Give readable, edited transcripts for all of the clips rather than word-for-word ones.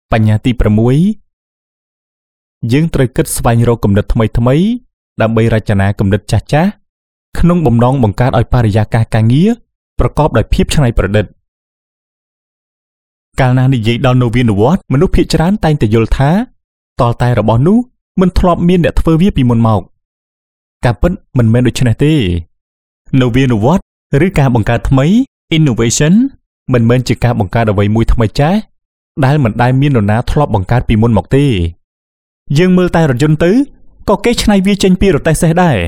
បញ្ញត្តិទី6យើងត្រូវគិតស្វែងរកគំនិតថ្មីដើម្បីរចនាគំនិតចាស់ក្នុងបំណងបង្កើតឲ្យបរិយាកាសការងារប្រកបដោយភាពច្នៃប្រឌិតកាលណានិយាយដល់នវានុវត្តន៍មនុស្សភាគច្រើនតែងតែយល់ថាតលតែរបស់នោះមិនធ្លាប់មានអ្នកធ្វើវាពីមុនមកការពិតមិនមែនដូច្នេះទេនវានុវត្តន៍ឬការបង្កើតថ្មី innovation មិនមែនជាការបង្កើតអ្វីមួយថ្មីចាស់ដែលមិនដែលមាននរណាធ្លាប់បង្កើតពីមុនមកទេយើងមើលតែរថយន្តទៅក៏គេច្នៃវាចេញពីរទេះសេះដែរ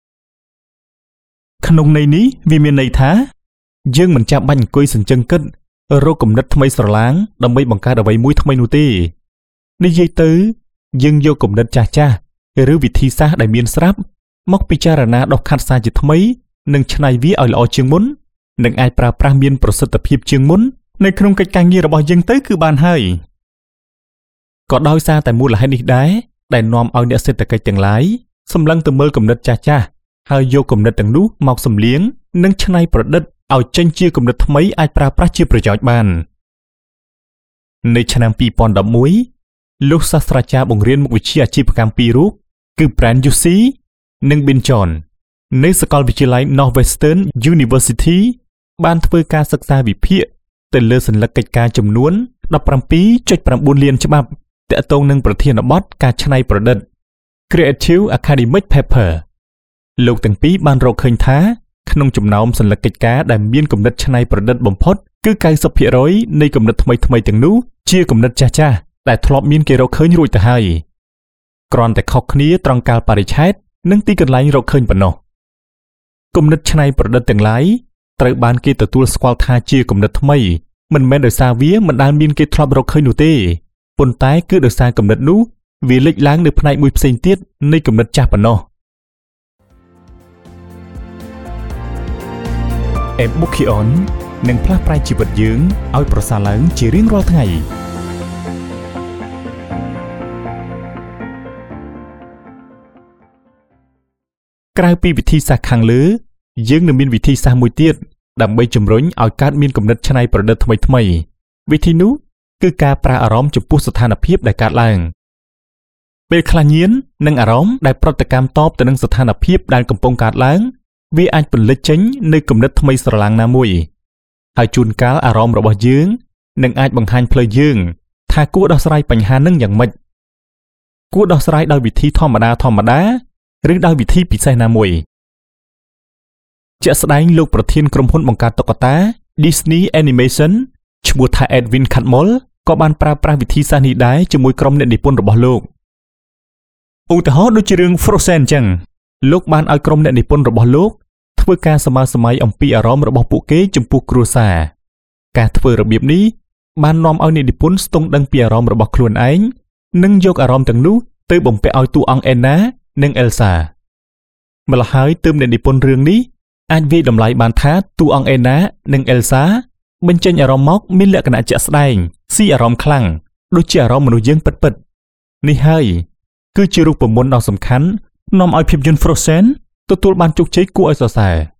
ក្នុងន័យនេះវាមានន័យថាយើងមិនចាំបាច់អង្គុយសញ្ជឹងគិតរកគំនិតថ្មីស្រឡាងដើម្បីបង្កើតអ្វីមួយថ្មីនោះទេនិយាយទៅយើងយកគំនិតចាស់ឬវិធីសាស្ត្រដែលមានស្រាប់មកពិចារណាដុសខាត់សារជាថ្មីនិងច្នៃវាឲ្យល្អជាងមុននិងអាចប្រើប្រាស់មានប្រសិទ្ធភាពជាងមុននៅក្នុងកិច្ចការងាររបស់យើងទៅគឺបានហើយក៏ដោយសារតែមូលហេតុនេះដែរដែលនាំឲ្យអ្នកសេដ្ឋកិច្ចទាំងឡាយសម្លឹងទៅមើលគំនិតចាស់ហើយយកគំនិតទាំងនោះមកសម្លៀងនិងច្នៃប្រឌិតឲ្យចេញជាគំនិតថ្មីអាចប្រើប្រាស់ជាប្រយោជន៍បាននៅឆ្នាំ2011លោកសាស្ត្រាចារ្យបង្រៀនមុខវិជ្ជាអាជីវកម្មពីររូបគឺ Brand Yusi និង Bin John នៅសាកលវិទ្យាល័យ Northwestern University បានធ្វើការសិក្សាវិភាគទៅលើសញ្ញាកិច្ចការចំនួន 17.9 លានច្បាប់ទាក់ទងនឹងប្រធានបទការច្នៃប្រឌិត Creative Academic Paper លោកទាំងពីរបានរកឃើញថាក្នុងចំណោមសញ្ញាកិច្ចការដែលមានគំនិតច្នៃប្រឌិតបំផុតគឺ 90% នៃគំនិតថ្មីៗទាំងនោះជាគំនិតចាស់ៗដែលធ្លាប់មានគេរកឃើញរួចទៅហើយគ្រាន់តែខុសគ្នាត្រង់កាលបរិច្ឆេទនិងទីកន្លែងរកឃើញប៉ុណ្ណោះគំនិតច្នៃប្រឌិតទាំងឡាយត្រូវបានគេទទួលស្គាល់ថាជាគំនិតថ្មីមិនមែនដោយសារវាមិនដែលមានគេធ្លាប់រកឃើញនោះទេប៉ុន្តែគឺដោយសារគំនិតនោះវាលេចឡើងនៅផ្នែកមួយផ្សេងទៀតនៃគំនិតចាស់ប៉ុណ្ណោះEbukion នឹងផ្លាស់ប្រែជីវិតយើងឲ្យប្រសើរឡើងជារៀងរាល់ថ្ងៃក្រៅពីវិធីសាស្ត្រខាងលើយើងនឹងមានវិធីសាស្ត្រមួយទៀតដើម្បីជំរុញឲ្យកើតមានគំនិតច្នៃប្រឌិតថ្មីៗវិធីនោះគឺការប្រើអារម្មណ៍ចំពោះស្ថានភាពដែលកើតឡើងពេលខ្លះញៀននិងអារម្មណ៍ដែលប្រតិកម្មតបទៅនឹងស្ថានភាពដែលកំពុងកើតឡើងវាអាចពន្លិចចេញនូវគំនិតថ្មីស្រឡាងណាមួយហើយជួនកាលអារម្មណ៍របស់យើងនឹងអាចបង្ហាញផ្លូវយើងថាគួរដោះស្រាយបញ្ហានឹងយ៉ាងម៉េចគួរដោះស្រាយដោយវិធីធម្មតាឬដោយវិធីពិសេសណាមួយជាក់ស្ដែងលោកប្រធានក្រុមហ៊ុនបង្កើតតុក្កតា Disney Animation ឈ្មោះថា Edwin Catmull ក៏បានប្រើប្រាស់វិធីសាស្ត្រនេះដែរជាមួយក្រុមអ្នកនិពន្ធរបស់លោកឧទាហរណ៍ដូចជារឿង Frozen អញ្ចឹងលោកបានឲ្យក្រុមអ្នកនិពន្ធរបស់លោកធ្វើការសមាសម័យអំពីអារម្មណ៍របស់ពួកគេចំពោះគ្រួសារការធ្វើរបៀបនេះបាននាំឲ្យអ្នកនិពន្ធស្ទង់ដឹងពីអារម្មណ៍របស់ខ្លួនឯងនិងយកអារម្មណ៍ទាំងនោះទៅបំពាក់ឲ្យតួអង្គ Anna និង Elsa ម្ល៉េះហើយទើបអ្នកនិពន្ធរឿងនេះអាចវាយតម្លៃបានថាតួអង្គ Anna និង Elsa បញ្ចេញអារម្មណ៍មកមានលក្ខណៈជាក់ស្ដែងស៊ីអារម្មណ៍ខ្លាំងដូចជាអារម្មណ៍មនុស្សយើងពិតៗនេះហើយគឺជារូបមន្តដ៏សំខាន់នាំឲ្យភាពយន្ត Frozen ទទួលបានជោគជ័យគួរឲ្យសរសើរ